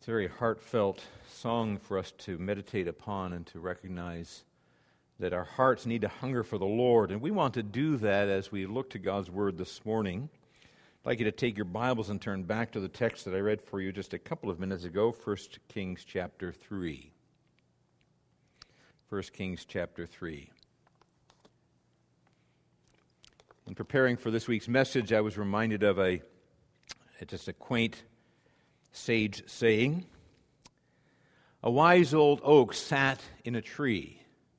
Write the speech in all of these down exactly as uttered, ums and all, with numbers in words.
It's a very heartfelt song for us to meditate upon and to recognize that our hearts need to hunger for the Lord. And we want to do that as we look to God's Word this morning. I'd like you to take your Bibles and turn back to the text that I read for you just a couple of minutes ago, First Kings chapter three. First Kings chapter three. In preparing for this week's message, I was reminded of a just a quaint sage saying. A wise old oak sat in a tree.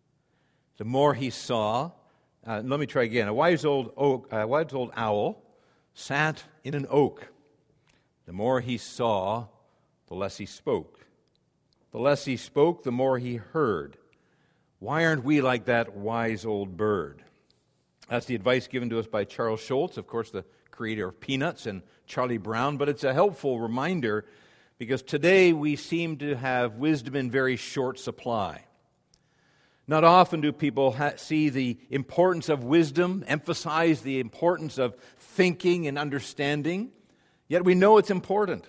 The more he saw, uh, let me try again. A wise old oak, a wise old owl sat in an oak. The more he saw, the less he spoke. The less he spoke, the more he heard. Why aren't we like that wise old bird? That's the advice given to us by Charles Schulz, of course, the creator of Peanuts, and Charlie Brown, but it's a helpful reminder because today we seem to have wisdom in very short supply. Not often do people ha- see the importance of wisdom, emphasize the importance of thinking and understanding, yet we know it's important.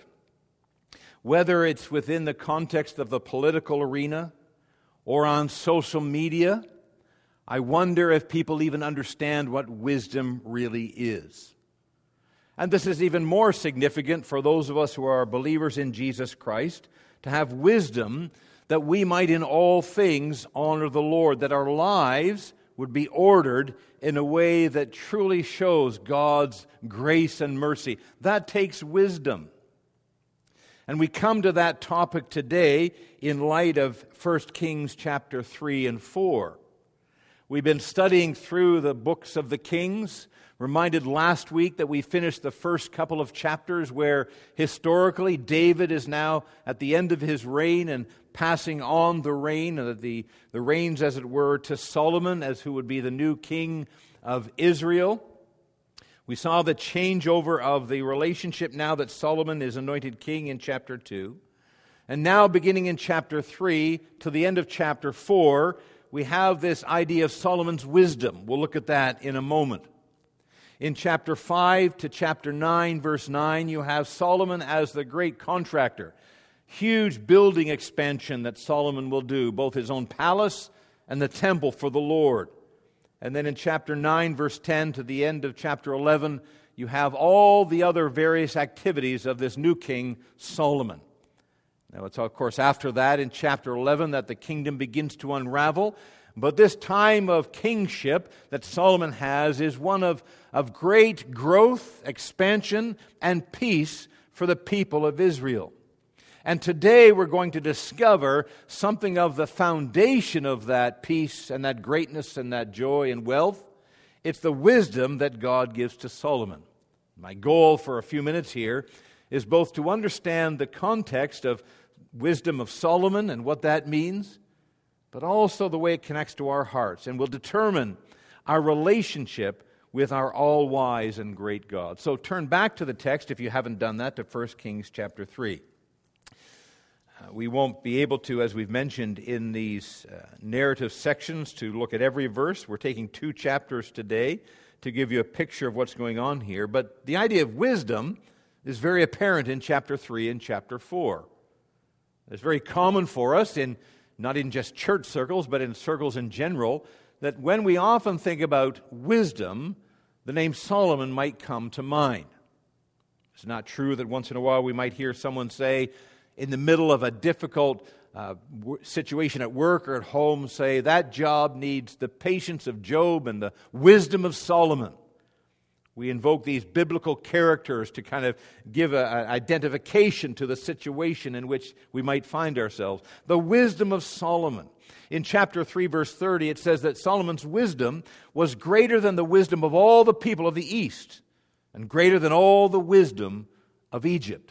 Whether it's within the context of the political arena or on social media, I wonder if people even understand what wisdom really is. And this is even more significant for those of us who are believers in Jesus Christ, to have wisdom that we might in all things honor the Lord, that our lives would be ordered in a way that truly shows God's grace and mercy. That takes wisdom. And we come to that topic today in light of First Kings chapter three and four. We've been studying through the books of the Kings. Reminded last week that we finished the first couple of chapters where historically David is now at the end of his reign and passing on the reign, uh, the, the reigns as it were, to Solomon as who would be the new king of Israel. We saw the changeover of the relationship now that Solomon is anointed king in chapter two. And now beginning in chapter three to the end of chapter four, we have this idea of Solomon's wisdom. We'll look at that in a moment. In chapter five to chapter nine, verse nine, you have Solomon as the great contractor. Huge building expansion that Solomon will do, both his own palace and the temple for the Lord. And then in chapter nine, verse ten to the end of chapter eleven, you have all the other various activities of this new king, Solomon. Now it's of course after that in chapter eleven that the kingdom begins to unravel. But this time of kingship that Solomon has is one of, of great growth, expansion, and peace for the people of Israel. And today we're going to discover something of the foundation of that peace and that greatness and that joy and wealth. It's the wisdom that God gives to Solomon. My goal for a few minutes here is both to understand the context of wisdom of Solomon and what that means, but also the way it connects to our hearts and will determine our relationship with our all-wise and great God. So turn back to the text, if you haven't done that, to First Kings chapter three. Uh, we won't be able to, as we've mentioned in these uh, narrative sections, to look at every verse. We're taking two chapters today to give you a picture of what's going on here. But the idea of wisdom is very apparent in chapter three and chapter four. It's very common for us in not in just church circles, but in circles in general, that when we often think about wisdom, the name Solomon might come to mind. It's not true that once in a while we might hear someone say, in the middle of a difficult uh, w- situation at work or at home, say, that job needs the patience of Job and the wisdom of Solomon. We invoke these biblical characters to kind of give an identification to the situation in which we might find ourselves. The wisdom of Solomon. In chapter three, verse thirty, it says that Solomon's wisdom was greater than the wisdom of all the people of the East and greater than all the wisdom of Egypt.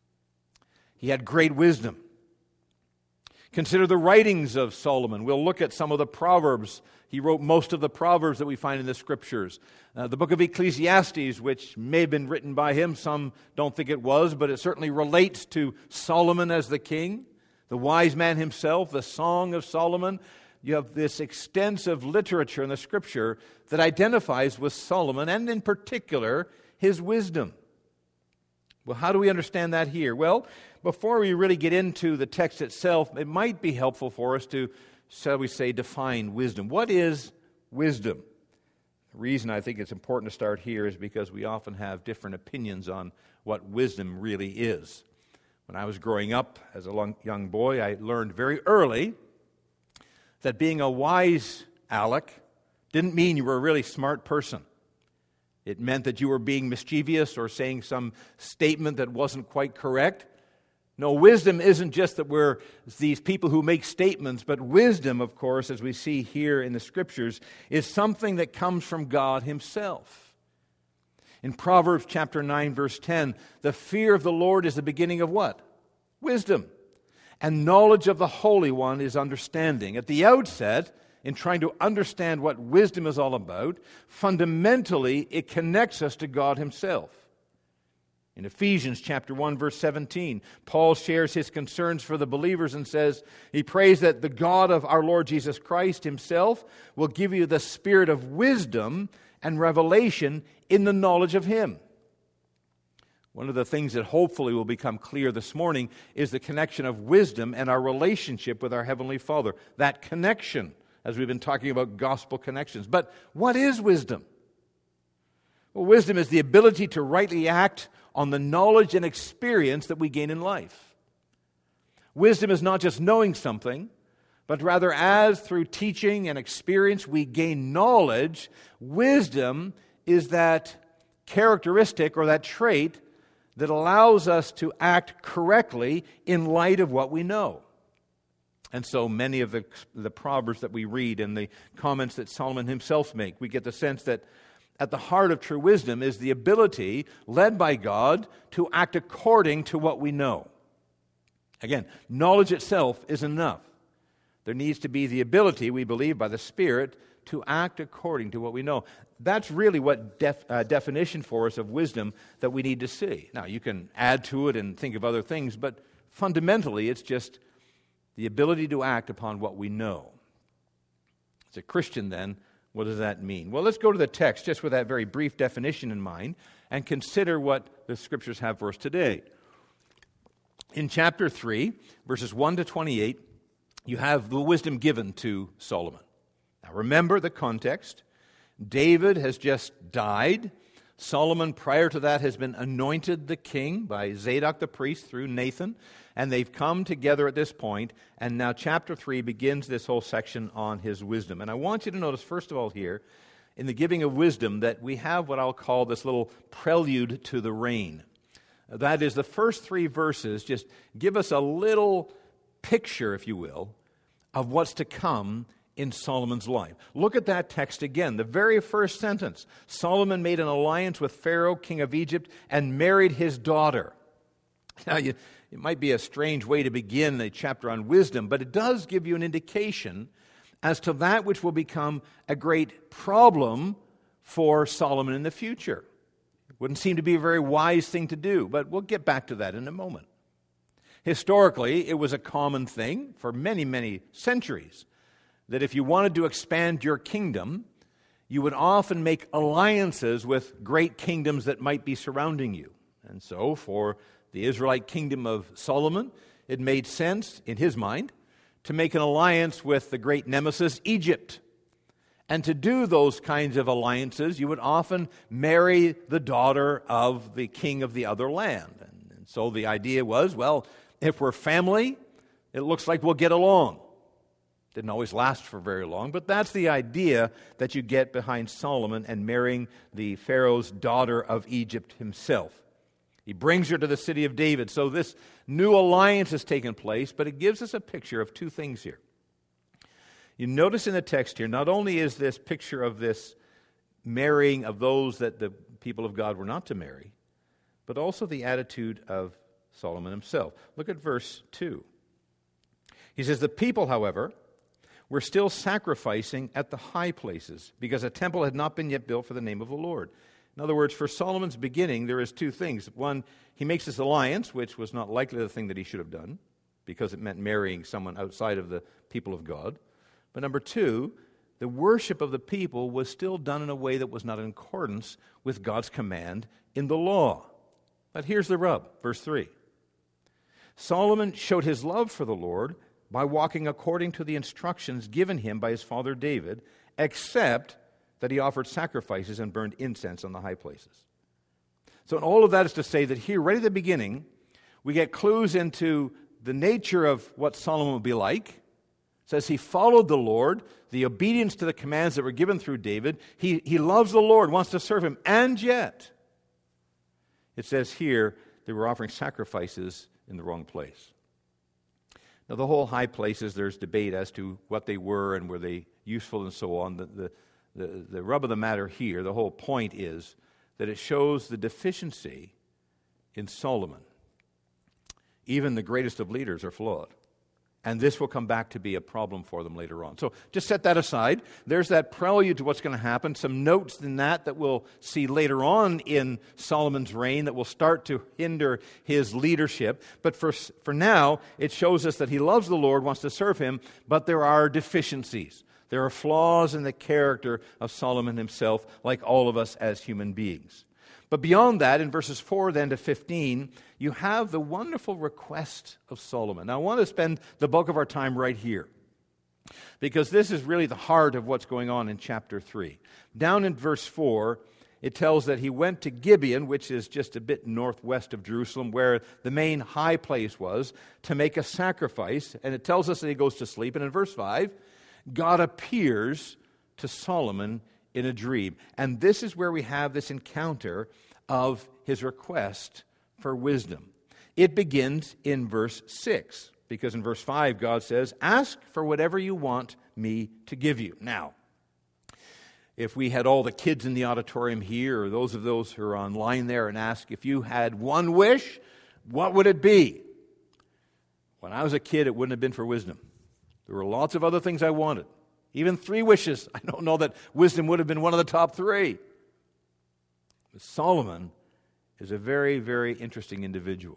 He had great wisdom. Consider the writings of Solomon. We'll look at some of the Proverbs. He wrote most of the Proverbs that we find in the Scriptures. Uh, the book of Ecclesiastes, which may have been written by him, some don't think it was, but it certainly relates to Solomon as the king. The wise man himself, the Song of Solomon. You have this extensive literature in the Scripture that identifies with Solomon, and in particular, his wisdom. Well, how do we understand that here? Well, before we really get into the text itself, it might be helpful for us to, shall we say, define wisdom. What is wisdom? The reason I think it's important to start here is because we often have different opinions on what wisdom really is. When I was growing up as a long, young boy, I learned very early that being a wise Alec didn't mean you were a really smart person. It meant that you were being mischievous or saying some statement that wasn't quite correct. No, wisdom isn't just that we're these people who make statements, but wisdom, of course, as we see here in the Scriptures, is something that comes from God Himself. In Proverbs chapter nine, verse ten, the fear of the Lord is the beginning of what? Wisdom. And knowledge of the Holy One is understanding. At the outset, in trying to understand what wisdom is all about, fundamentally it connects us to God Himself. In Ephesians chapter one, verse seventeen, Paul shares his concerns for the believers and says, he prays that the God of our Lord Jesus Christ Himself will give you the spirit of wisdom and revelation in the knowledge of Him. One of the things that hopefully will become clear this morning is the connection of wisdom and our relationship with our Heavenly Father. That connection, as we've been talking about gospel connections. But what is wisdom? Well, wisdom is the ability to rightly act on the knowledge and experience that we gain in life. Wisdom is not just knowing something, but rather as through teaching and experience we gain knowledge, wisdom is that characteristic or that trait that allows us to act correctly in light of what we know. And so many of the, the Proverbs that we read and the comments that Solomon himself makes, we get the sense that at the heart of true wisdom is the ability, led by God, to act according to what we know. Again, knowledge itself is enough. There needs to be the ability, we believe, by the Spirit, to act according to what we know. That's really what def, uh, definition for us of wisdom that we need to see. Now, you can add to it and think of other things, but fundamentally it's just the ability to act upon what we know. As a Christian, then, what does that mean? Well, let's go to the text just with that very brief definition in mind and consider what the Scriptures have for us today. In chapter three, verses one to twenty-eight, you have the wisdom given to Solomon. Now remember the context. David has just died. Solomon, prior to that, has been anointed the king by Zadok the priest through Nathan. And they've come together at this point, and now chapter three begins this whole section on his wisdom. And I want you to notice, first of all here, in the giving of wisdom, that we have what I'll call this little prelude to the reign. That is, the first three verses just give us a little picture, if you will, of what's to come in Solomon's life. Look at that text again. The very first sentence, Solomon made an alliance with Pharaoh, king of Egypt, and married his daughter. Now, you... It might be a strange way to begin a chapter on wisdom, but it does give you an indication as to that which will become a great problem for Solomon in the future. It wouldn't seem to be a very wise thing to do, but we'll get back to that in a moment. Historically, it was a common thing for many, many centuries that if you wanted to expand your kingdom, you would often make alliances with great kingdoms that might be surrounding you. And so for the Israelite kingdom of Solomon, it made sense, in his mind, to make an alliance with the great nemesis, Egypt. And to do those kinds of alliances, you would often marry the daughter of the king of the other land. And, and so the idea was, well, if we're family, it looks like we'll get along. Didn't always last for very long, but that's the idea that you get behind Solomon and marrying the Pharaoh's daughter of Egypt himself. He brings her to the city of David. So this new alliance has taken place, but it gives us a picture of two things here. You notice in the text here, not only is this picture of this marrying of those that the people of God were not to marry, but also the attitude of Solomon himself. Look at verse two. He says, the people, however, were still sacrificing at the high places because a temple had not been yet built for the name of the Lord. In other words, for Solomon's beginning, there is two things. One, he makes this alliance, which was not likely the thing that he should have done, because it meant marrying someone outside of the people of God. But number two, the worship of the people was still done in a way that was not in accordance with God's command in the law. But here's the rub, verse three. Solomon showed his love for the Lord by walking according to the instructions given him by his father David, except that he offered sacrifices and burned incense on the high places. So all of that is to say that here, right at the beginning, we get clues into the nature of what Solomon would be like. It says he followed the Lord, the obedience to the commands that were given through David. He, he loves the Lord, wants to serve him, and yet, it says here, they were offering sacrifices in the wrong place. Now, the whole high places, there's debate as to what they were and were they useful and so on. The, the, the, the rub of the matter here, the whole point is that it shows the deficiency in Solomon. Even the greatest of leaders are flawed. And this will come back to be a problem for them later on. So just set that aside. There's that prelude to what's going to happen. Some notes in that that we'll see later on in Solomon's reign that will start to hinder his leadership. But for, for now, it shows us that he loves the Lord, wants to serve him, but there are deficiencies. There are flaws in the character of Solomon himself, like all of us as human beings. But beyond that, in verses four then to fifteen, you have the wonderful request of Solomon. Now, I want to spend the bulk of our time right here, because this is really the heart of what's going on in chapter three. Down in verse four, it tells that he went to Gibeon, which is just a bit northwest of Jerusalem, where the main high place was, to make a sacrifice. And it tells us that he goes to sleep. And in verse five, God appears to Solomon in a dream. And this is where we have this encounter of his request for wisdom. It begins in verse six, because in verse five, God says, "Ask for whatever you want me to give you." Now, if we had all the kids in the auditorium here, or those of those who are online there, and ask if you had one wish, what would it be? When I was a kid, it wouldn't have been for wisdom. There were lots of other things I wanted. Even three wishes. I don't know that wisdom would have been one of the top three. But Solomon is a very, very interesting individual.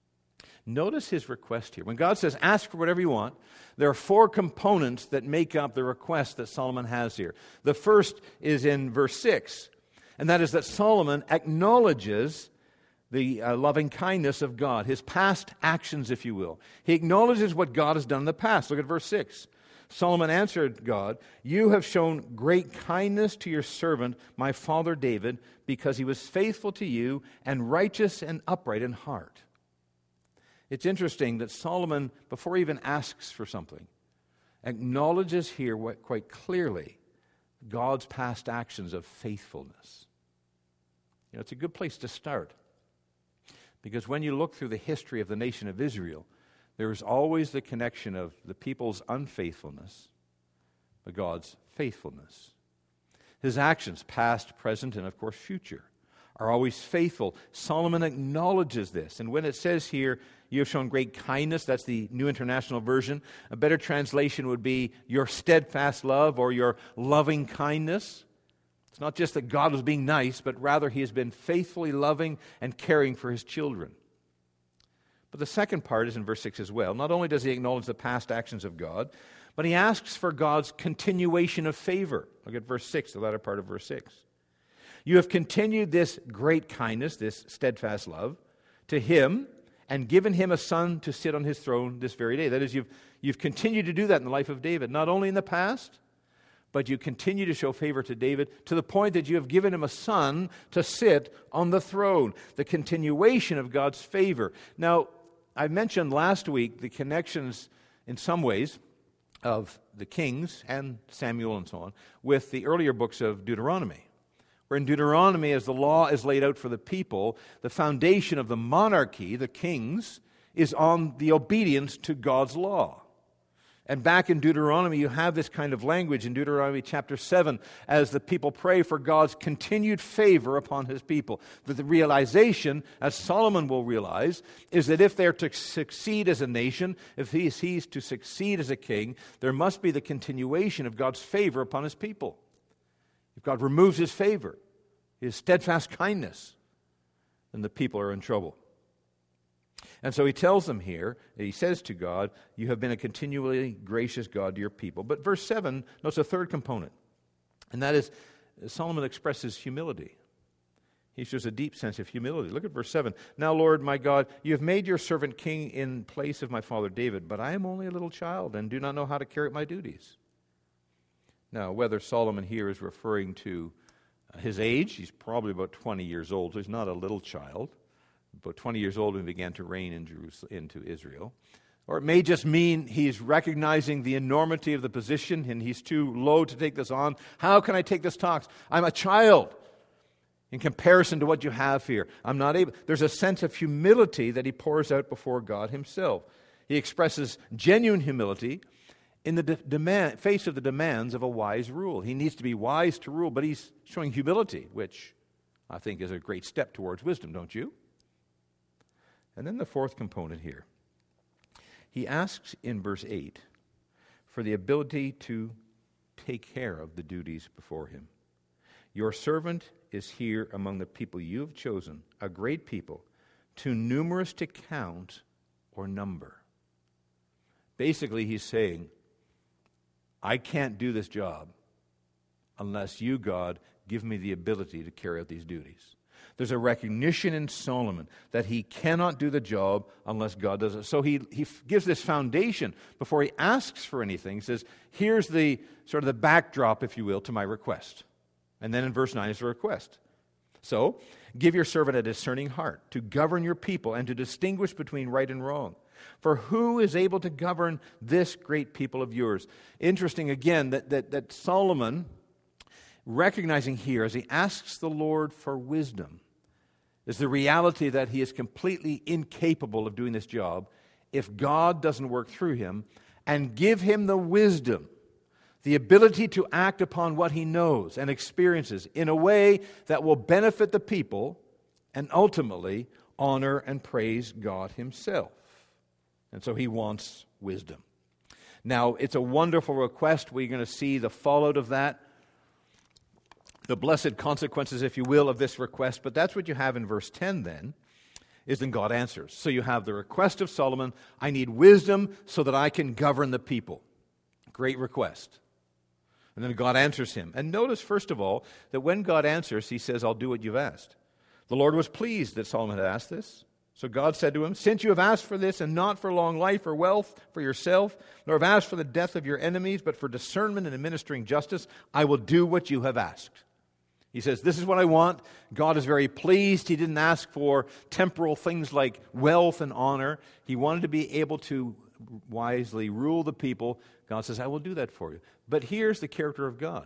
Notice his request here. When God says, ask for whatever you want, there are four components that make up the request that Solomon has here. The first is in verse six, and that is that Solomon acknowledges the uh, loving kindness of God, his past actions, if you will. He acknowledges what God has done in the past. Look at verse six. Solomon answered God, "You have shown great kindness to your servant, my father David, because he was faithful to you and righteous and upright in heart." It's interesting that Solomon, before he even asks for something, acknowledges here what, quite clearly God's past actions of faithfulness. You know, it's a good place to start, because when you look through the history of the nation of Israel, there is always the connection of the people's unfaithfulness, but God's faithfulness. His actions, past, present, and of course future, are always faithful. Solomon acknowledges this. And when it says here, "You have shown great kindness," that's the New International Version. A better translation would be "your steadfast love" or "your loving kindness." It's not just that God was being nice, but rather he has been faithfully loving and caring for his children. But the second part is in verse six as well. Not only does he acknowledge the past actions of God, but he asks for God's continuation of favor. Look at verse six, the latter part of verse six. "You have continued this great kindness," this steadfast love, "to him and given him a son to sit on his throne this very day." That is, you've, you've continued to do that in the life of David, not only in the past, but you continue to show favor to David to the point that you have given him a son to sit on the throne. The continuation of God's favor. Now, I mentioned last week the connections, in some ways, of the Kings and Samuel and so on, with the earlier books of Deuteronomy. Where in Deuteronomy, as the law is laid out for the people, the foundation of the monarchy, the kings, is on the obedience to God's law. And back in Deuteronomy, you have this kind of language in Deuteronomy chapter seven, as the people pray for God's continued favor upon his people. That the realization, as Solomon will realize, is that if they're to succeed as a nation, if he is he's to succeed as a king, there must be the continuation of God's favor upon his people. If God removes his favor, his steadfast kindness, then the people are in trouble. And so he tells them here, he says to God, "You have been a continually gracious God to your people." But verse seven notes a third component, and that is Solomon expresses humility. He shows a deep sense of humility. Look at verse seven. Now, Lord, my God, you have made your servant king in place of my father David, but I am only a little child and do not know how to carry out my duties. Now, whether Solomon here is referring to his age, he's probably about twenty years old, so he's not a little child, about twenty years old when he began to reign in Jerusalem, into Israel. Or it may just mean he's recognizing the enormity of the position and he's too low to take this on. How can I take this task? I'm a child in comparison to what you have here. I'm not able. There's a sense of humility that he pours out before God himself. He expresses genuine humility in the de- demand, face of the demands of a wise rule. He needs to be wise to rule, but he's showing humility, which I think is a great step towards wisdom, don't you? And then the fourth component here. He asks in verse eight for the ability to take care of the duties before him. Your servant is here among the people you have chosen, a great people, too numerous to count or number. Basically, he's saying, I can't do this job unless you, God, give me the ability to carry out these duties. There's a recognition in Solomon that he cannot do the job unless God does it. So he, he gives this foundation before he asks for anything. He says, here's the sort of the backdrop, if you will, to my request. And then in verse nine is the request. So, give your servant a discerning heart to govern your people and to distinguish between right and wrong. For who is able to govern this great people of yours? Interesting again that, that, that Solomon, recognizing here as he asks the Lord for wisdom, is the reality that he is completely incapable of doing this job if God doesn't work through him and give him the wisdom, the ability to act upon what he knows and experiences in a way that will benefit the people and ultimately honor and praise God himself. And so he wants wisdom. Now, it's a wonderful request. We're going to see the fallout of that, the blessed consequences, if you will, of this request. But that's what you have in verse ten then, is then God answers. So you have the request of Solomon, I need wisdom so that I can govern the people. Great request. And then God answers him. And notice, first of all, that when God answers, he says, I'll do what you've asked. The Lord was pleased that Solomon had asked this. So God said to him, since you have asked for this, and not for long life or wealth for yourself, nor have asked for the death of your enemies, but for discernment and administering justice, I will do what you have asked. He says, this is what I want. God is very pleased. He didn't ask for temporal things like wealth and honor. He wanted to be able to wisely rule the people. God says, I will do that for you. But here's the character of God.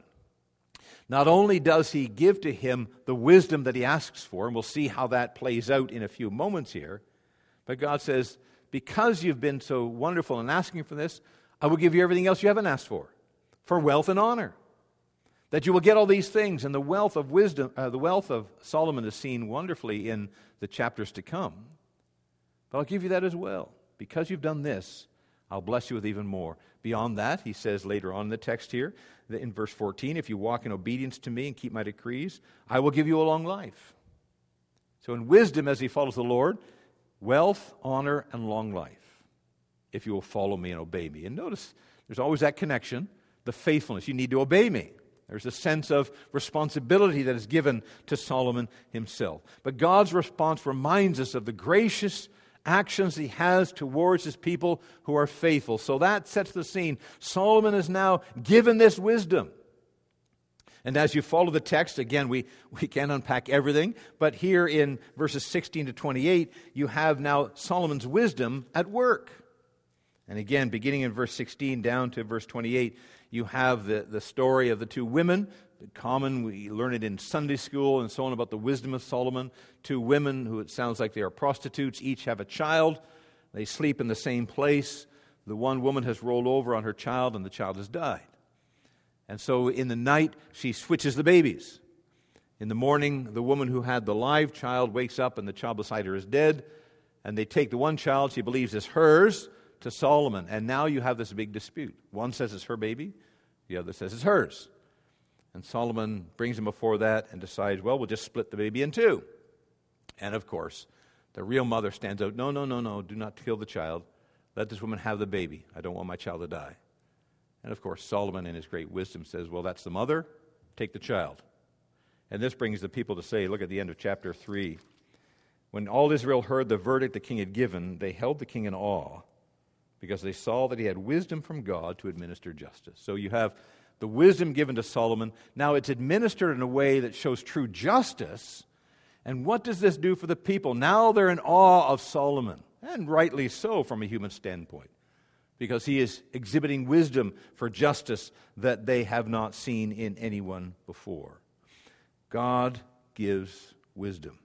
Not only does he give to him the wisdom that he asks for, and we'll see how that plays out in a few moments here, but God says, because you've been so wonderful in asking for this, I will give you everything else you haven't asked for, for wealth and honor. That you will get all these things, and the wealth of wisdom, uh, the wealth of Solomon is seen wonderfully in the chapters to come. But I'll give you that as well. Because you've done this, I'll bless you with even more. Beyond that, he says later on in the text here, in verse fourteen, if you walk in obedience to me and keep my decrees, I will give you a long life. So in wisdom, as he follows the Lord, wealth, honor, and long life, if you will follow me and obey me. And notice, there's always that connection, the faithfulness. You need to obey me. There's a sense of responsibility that is given to Solomon himself. But God's response reminds us of the gracious actions he has towards his people who are faithful. So that sets the scene. Solomon is now given this wisdom. And as you follow the text, again, we, we can't unpack everything, but here in verses sixteen to twenty-eight, you have now Solomon's wisdom at work. And again, beginning in verse sixteen down to verse twenty-eight, you have the, the story of the two women. Common, we learn it in Sunday school and so on about the wisdom of Solomon. Two women who it sounds like they are prostitutes, each have a child. They sleep in the same place. The one woman has rolled over on her child and the child has died. And so in the night, she switches the babies. In the morning, the woman who had the live child wakes up and the child beside her is dead. And they take the one child she believes is hers to Solomon. And now you have this big dispute. One says it's her baby. The other says it's hers. And Solomon brings him before that and decides, well, we'll just split the baby in two. And of course, the real mother stands out, no, no, no, no, do not kill the child. Let this woman have the baby. I don't want my child to die. And of course, Solomon in his great wisdom says, well, that's the mother, take the child. And this brings the people to say, look at the end of chapter three. When all Israel heard the verdict the king had given, they held the king in awe, because they saw that he had wisdom from God to administer justice. So you have the wisdom given to Solomon. Now it's administered in a way that shows true justice. And what does this do for the people? Now they're in awe of Solomon, and rightly so from a human standpoint, because he is exhibiting wisdom for justice that they have not seen in anyone before. God gives wisdom.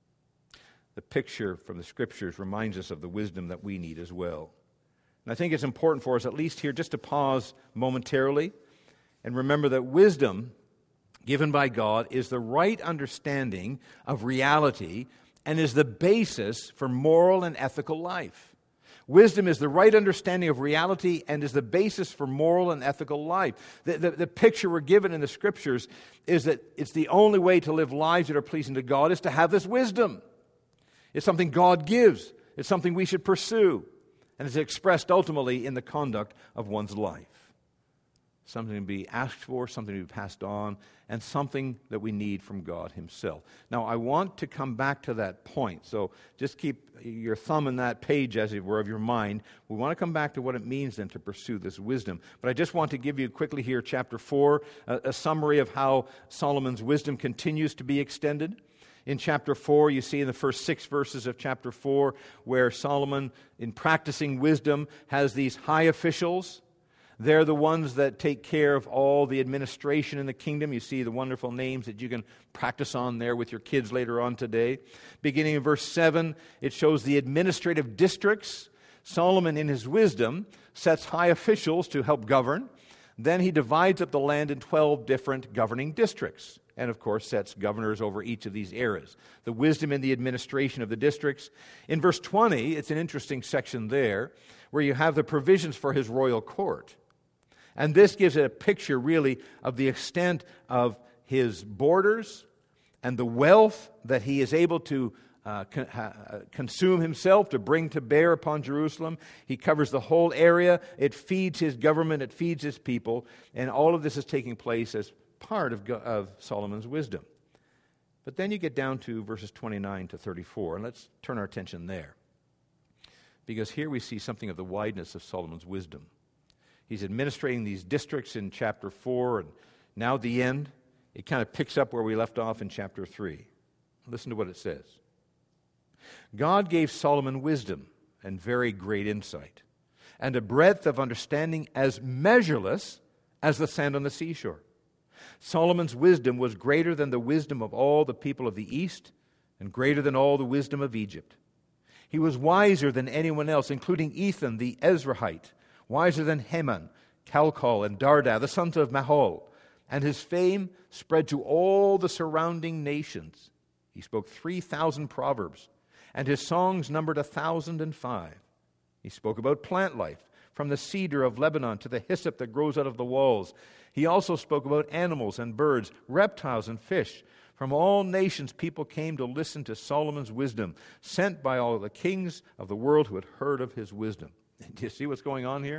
The picture from the Scriptures reminds us of the wisdom that we need as well. And I think it's important for us, at least here, just to pause momentarily and remember that wisdom given by God is the right understanding of reality and is the basis for moral and ethical life. Wisdom is the right understanding of reality and is the basis for moral and ethical life. The, the, the picture we're given in the Scriptures is that it's the only way to live lives that are pleasing to God is to have this wisdom. It's something God gives. It's something we should pursue. And it's expressed ultimately in the conduct of one's life. Something to be asked for, something to be passed on, and something that we need from God Himself. Now, I want to come back to that point, so just keep your thumb in that page, as it were, of your mind. We want to come back to what it means then to pursue this wisdom. But I just want to give you quickly here, chapter four, a, a summary of how Solomon's wisdom continues to be extended. In chapter four, you see in the first six verses of chapter four, where Solomon, in practicing wisdom, has these high officials. They're the ones that take care of all the administration in the kingdom. You see the wonderful names that you can practice on there with your kids later on today. Beginning in verse seven, it shows the administrative districts. Solomon, in his wisdom, sets high officials to help govern. Then he divides up the land in twelve different governing districts. And, of course, sets governors over each of these areas. The wisdom in the administration of the districts. In verse twenty, it's an interesting section there, where you have the provisions for his royal court. And this gives it a picture, really, of the extent of his borders and the wealth that he is able to uh, con- uh, consume himself, to bring to bear upon Jerusalem. He covers the whole area. It feeds his government. It feeds his people. And all of this is taking place as part of, of Solomon's wisdom. But then you get down to verses twenty-nine to thirty-four, and let's turn our attention there. Because here we see something of the wideness of Solomon's wisdom. He's administrating these districts in chapter four, and now at the end, it kind of picks up where we left off in chapter three. Listen to what it says. God gave Solomon wisdom and very great insight, and a breadth of understanding as measureless as the sand on the seashore. Solomon's wisdom was greater than the wisdom of all the people of the East, and greater than all the wisdom of Egypt. He was wiser than anyone else, including Ethan the Ezrahite, wiser than Heman, Calcol, and Darda, the sons of Mahol. And his fame spread to all the surrounding nations. He spoke three thousand proverbs, and his songs numbered a thousand and five. He spoke about plant life, from the cedar of Lebanon to the hyssop that grows out of the walls. He also spoke about animals and birds, reptiles and fish. From all nations people came to listen to Solomon's wisdom, sent by all the kings of the world who had heard of his wisdom. Do you see what's going on here?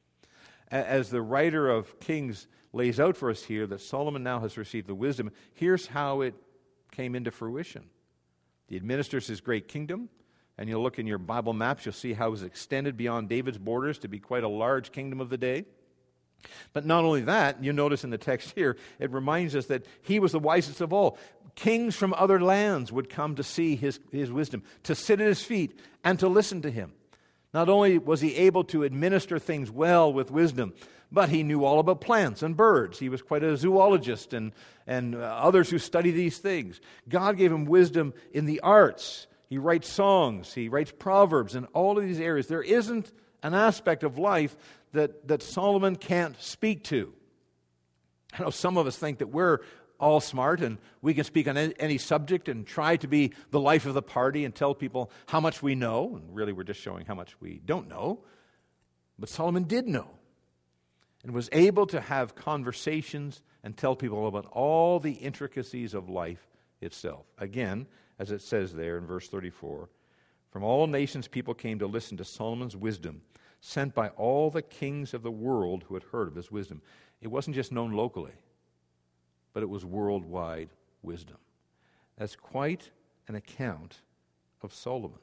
As the writer of Kings lays out for us here that Solomon now has received the wisdom, here's how it came into fruition. He administers his great kingdom, and you'll look in your Bible maps, you'll see how it was extended beyond David's borders to be quite a large kingdom of the day. But not only that, you notice in the text here, it reminds us that he was the wisest of all. Kings from other lands would come to see his, his wisdom, to sit at his feet, and to listen to him. Not only was he able to administer things well with wisdom, but he knew all about plants and birds. He was quite a zoologist and, and uh, others who study these things. God gave him wisdom in the arts. He writes songs, he writes proverbs, in all of these areas. There isn't an aspect of life that, that Solomon can't speak to. I know some of us think that we're all smart and we can speak on any subject and try to be the life of the party and tell people how much we know, and really we're just showing how much we don't know. But Solomon did know and was able to have conversations and tell people about all the intricacies of life itself. Again, as it says there in verse thirty-four, from all nations people came to listen to Solomon's wisdom, sent by all the kings of the world who had heard of his wisdom. It wasn't just known locally, but it was worldwide wisdom. That's quite an account of Solomon.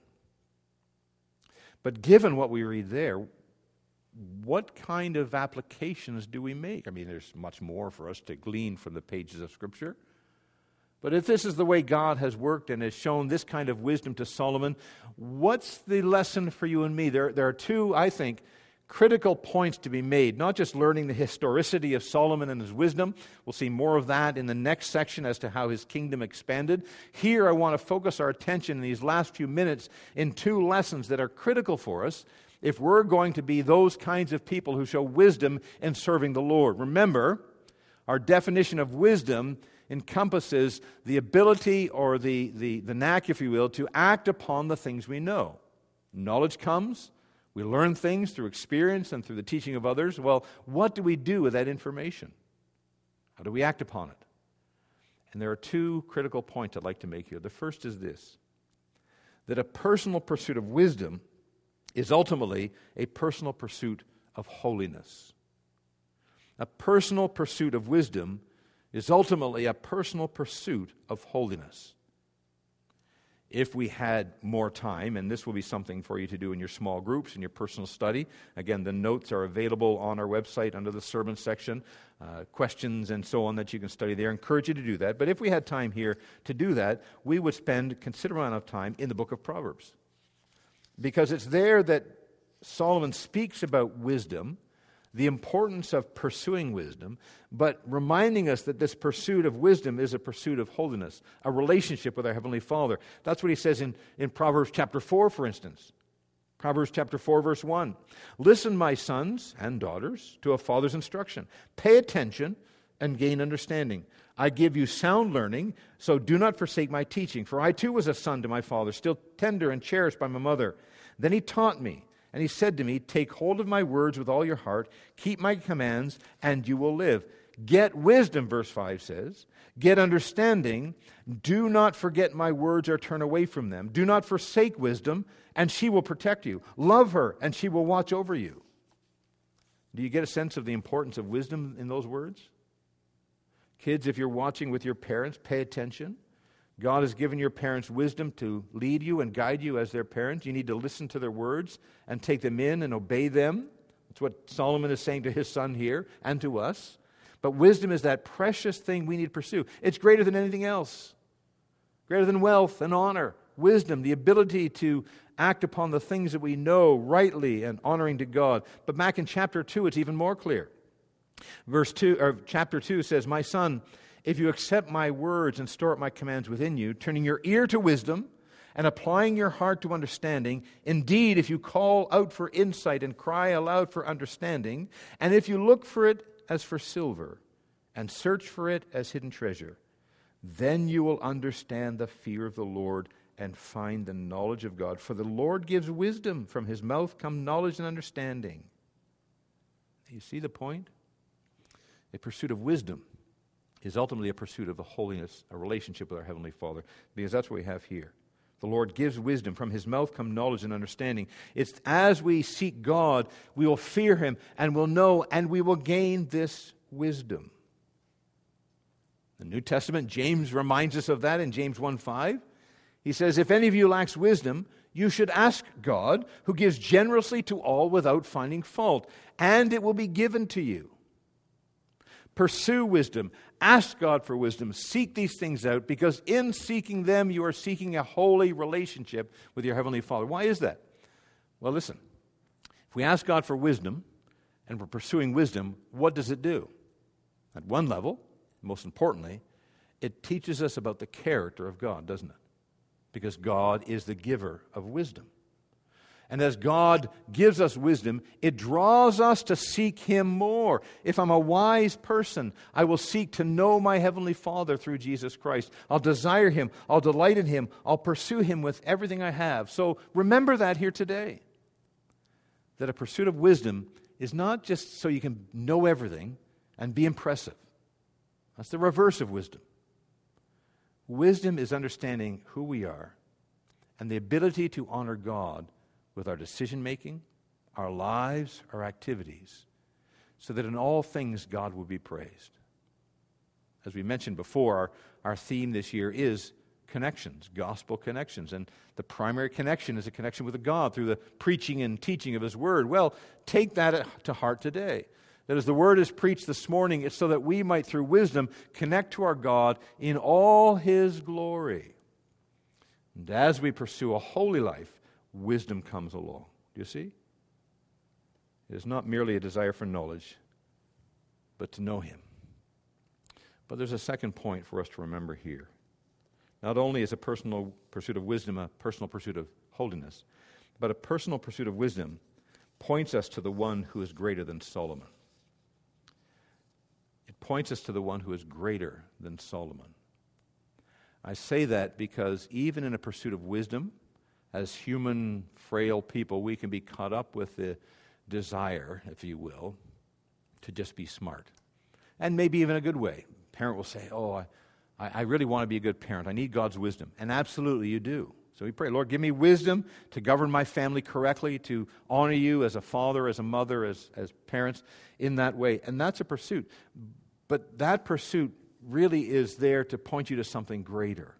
But given what we read there, what kind of applications do we make? I mean, there's much more for us to glean from the pages of Scripture. But if this is the way God has worked and has shown this kind of wisdom to Solomon, what's the lesson for you and me? There, there are two, I think, critical points to be made, not just learning the historicity of Solomon and his wisdom. We'll see more of that in the next section as to how his kingdom expanded. Here I want to focus our attention in these last few minutes in two lessons that are critical for us if we're going to be those kinds of people who show wisdom in serving the Lord. Remember, our definition of wisdom encompasses the ability or the, the, the knack, if you will, to act upon the things we know. Knowledge comes. We learn things through experience and through the teaching of others. Well, what do we do with that information? How do we act upon it? And there are two critical points I'd like to make here. The first is this, that a personal pursuit of wisdom is ultimately a personal pursuit of holiness. A personal pursuit of wisdom is ultimately a personal pursuit of holiness. If we had more time, and this will be something for you to do in your small groups, in your personal study. Again, the notes are available on our website under the sermon section, uh, questions and so on that you can study there. I encourage you to do that. But if we had time here to do that, we would spend a considerable amount of time in the book of Proverbs. Because it's there that Solomon speaks about wisdom, the importance of pursuing wisdom, but reminding us that this pursuit of wisdom is a pursuit of holiness, a relationship with our Heavenly Father. That's what he says in, in Proverbs chapter four, for instance. Proverbs chapter four, verse one. Listen, my sons and daughters, to a father's instruction. Pay attention and gain understanding. I give you sound learning, so do not forsake my teaching. For I too was a son to my father, still tender and cherished by my mother. Then he taught me. And he said to me, take hold of my words with all your heart, keep my commands, and you will live. Get wisdom, verse five says. Get understanding. Do not forget my words or turn away from them. Do not forsake wisdom, and she will protect you. Love her, and she will watch over you. Do you get a sense of the importance of wisdom in those words? Kids, if you're watching with your parents, pay attention. God has given your parents wisdom to lead you and guide you as their parents. You need to listen to their words and take them in and obey them. That's what Solomon is saying to his son here and to us. But wisdom is that precious thing we need to pursue. It's greater than anything else. Greater than wealth and honor. Wisdom, the ability to act upon the things that we know rightly and honoring to God. But back in chapter two, it's even more clear. Verse two, or chapter two says, my son, if you accept my words and store up my commands within you, turning your ear to wisdom and applying your heart to understanding, indeed, if you call out for insight and cry aloud for understanding, and if you look for it as for silver and search for it as hidden treasure, then you will understand the fear of the Lord and find the knowledge of God. For the Lord gives wisdom. From his mouth come knowledge and understanding. You see the point? A pursuit of wisdom is ultimately a pursuit of a holiness, a relationship with our Heavenly Father, because that's what we have here. The Lord gives wisdom. From his mouth come knowledge and understanding. It's as we seek God, we will fear him and will know, and we will gain this wisdom. The New Testament, James reminds us of that in James one five. He says, if any of you lacks wisdom, you should ask God, who gives generously to all without finding fault, and it will be given to you. Pursue wisdom. Ask God for wisdom. Seek these things out, because in seeking them, you are seeking a holy relationship with your Heavenly Father. Why is that? Well, listen. If we ask God for wisdom, and we're pursuing wisdom, what does it do? At one level, most importantly, it teaches us about the character of God, doesn't it? Because God is the giver of wisdom. And as God gives us wisdom, it draws us to seek him more. If I'm a wise person, I will seek to know my Heavenly Father through Jesus Christ. I'll desire him. I'll delight in him. I'll pursue him with everything I have. So remember that here today. That a pursuit of wisdom is not just so you can know everything and be impressive. That's the reverse of wisdom. Wisdom is understanding who we are and the ability to honor God with our decision-making, our lives, our activities, so that in all things God will be praised. As we mentioned before, our, our theme this year is connections, gospel connections. And the primary connection is a connection with God through the preaching and teaching of His Word. Well, take that to heart today. That as the Word is preached this morning, it's so that we might, through wisdom, connect to our God in all His glory. And as we pursue a holy life, wisdom comes along. Do you see? It is not merely a desire for knowledge, but to know Him. But there's a second point for us to remember here. Not only is a personal pursuit of wisdom a personal pursuit of holiness, but a personal pursuit of wisdom points us to the one who is greater than Solomon. It points us to the one who is greater than Solomon. I say that because even in a pursuit of wisdom, as human, frail people, we can be caught up with the desire, if you will, to just be smart. And maybe even a good way. A parent will say, oh, I, I really want to be a good parent. I need God's wisdom. And absolutely you do. So we pray, Lord, give me wisdom to govern my family correctly, to honor you as a father, as a mother, as, as parents in that way. And that's a pursuit. But that pursuit really is there to point you to something greater.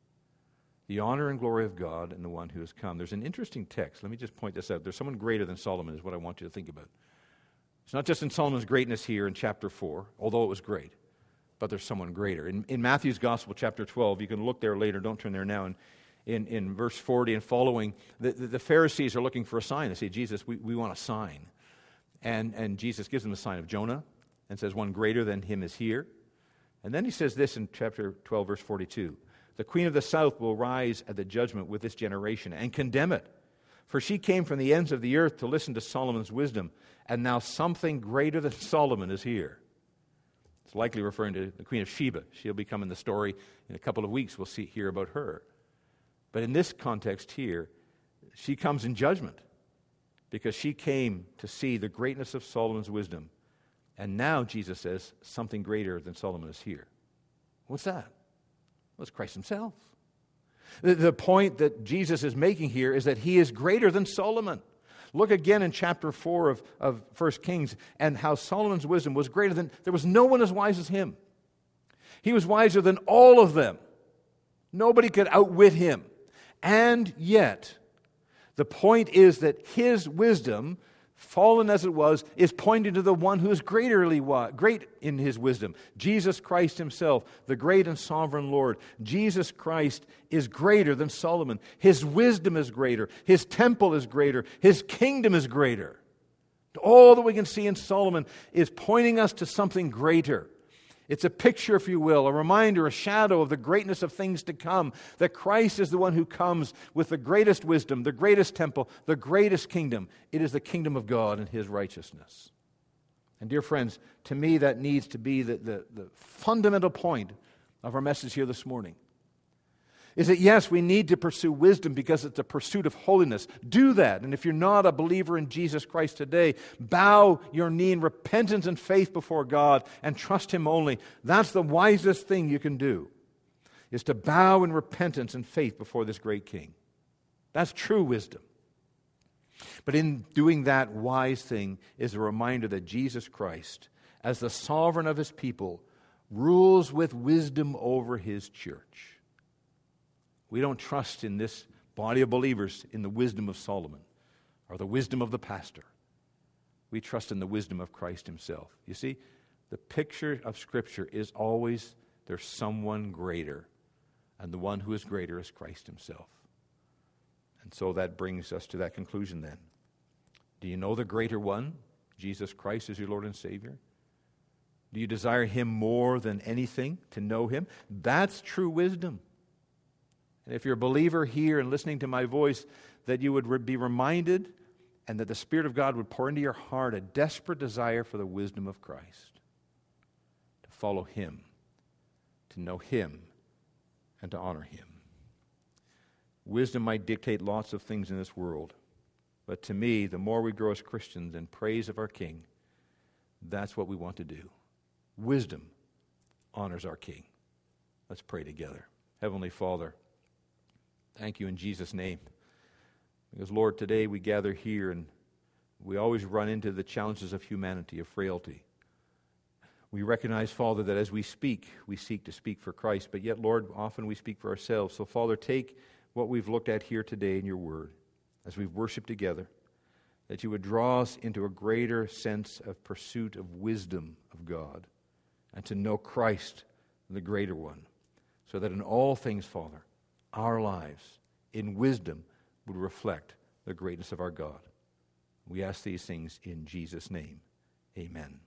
The honor and glory of God and the one who has come. There's an interesting text. Let me just point this out. There's someone greater than Solomon is what I want you to think about. It's not just in Solomon's greatness here in chapter four, although it was great, but there's someone greater. In, in Matthew's Gospel, chapter twelve, you can look there later, don't turn there now, and in, in verse forty and following, the, the, the Pharisees are looking for a sign. They say, Jesus, we, we want a sign. And, and Jesus gives them the sign of Jonah and says, one greater than him is here. And then he says this in chapter twelve, verse forty-two. The queen of the south will rise at the judgment with this generation and condemn it. For she came from the ends of the earth to listen to Solomon's wisdom, and now something greater than Solomon is here. It's likely referring to the Queen of Sheba. She'll be coming in the story in a couple of weeks. We'll see hear about her. But in this context here, she comes in judgment because she came to see the greatness of Solomon's wisdom. And now, Jesus says, something greater than Solomon is here. What's that? Well, it's Christ Himself. The, the point that Jesus is making here is that He is greater than Solomon. Look again in chapter four of, of First Kings and how Solomon's wisdom was greater than, there was no one as wise as him. He was wiser than all of them. Nobody could outwit him. And yet, the point is that his wisdom, fallen as it was, is pointing to the one who is greaterly wi- great in his wisdom. Jesus Christ Himself, the great and sovereign Lord. Jesus Christ is greater than Solomon. His wisdom is greater. His temple is greater. His kingdom is greater. All that we can see in Solomon is pointing us to something greater. It's a picture, if you will, a reminder, a shadow of the greatness of things to come, that Christ is the one who comes with the greatest wisdom, the greatest temple, the greatest kingdom. It is the kingdom of God and His righteousness. And dear friends, to me that needs to be the, the, the fundamental point of our message here this morning. Is that yes, we need to pursue wisdom because it's a pursuit of holiness. Do that. And if you're not a believer in Jesus Christ today, bow your knee in repentance and faith before God and trust Him only. That's the wisest thing you can do, is to bow in repentance and faith before this great King. That's true wisdom. But in doing that wise thing is a reminder that Jesus Christ, as the sovereign of His people, rules with wisdom over His church. We don't trust in this body of believers in the wisdom of Solomon or the wisdom of the pastor. We trust in the wisdom of Christ Himself. You see, the picture of Scripture is always there's someone greater, and the one who is greater is Christ Himself. And so that brings us to that conclusion then. Do you know the greater one, Jesus Christ, as your Lord and Savior? Do you desire Him more than anything, to know Him? That's true wisdom. And if you're a believer here and listening to my voice, that you would re- be reminded and that the Spirit of God would pour into your heart a desperate desire for the wisdom of Christ, to follow Him, to know Him, and to honor Him. Wisdom might dictate lots of things in this world, but to me, the more we grow as Christians in praise of our King, that's what we want to do. Wisdom honors our King. Let's pray together. Heavenly Father, thank You in Jesus' name. Because, Lord, today we gather here and we always run into the challenges of humanity, of frailty. We recognize, Father, that as we speak, we seek to speak for Christ, but yet, Lord, often we speak for ourselves. So, Father, take what we've looked at here today in your word, as we've worshiped together, that you would draw us into a greater sense of pursuit of wisdom of God, and to know Christ, the greater one, so that in all things, Father, our lives in wisdom would reflect the greatness of our God. We ask these things in Jesus' name. Amen.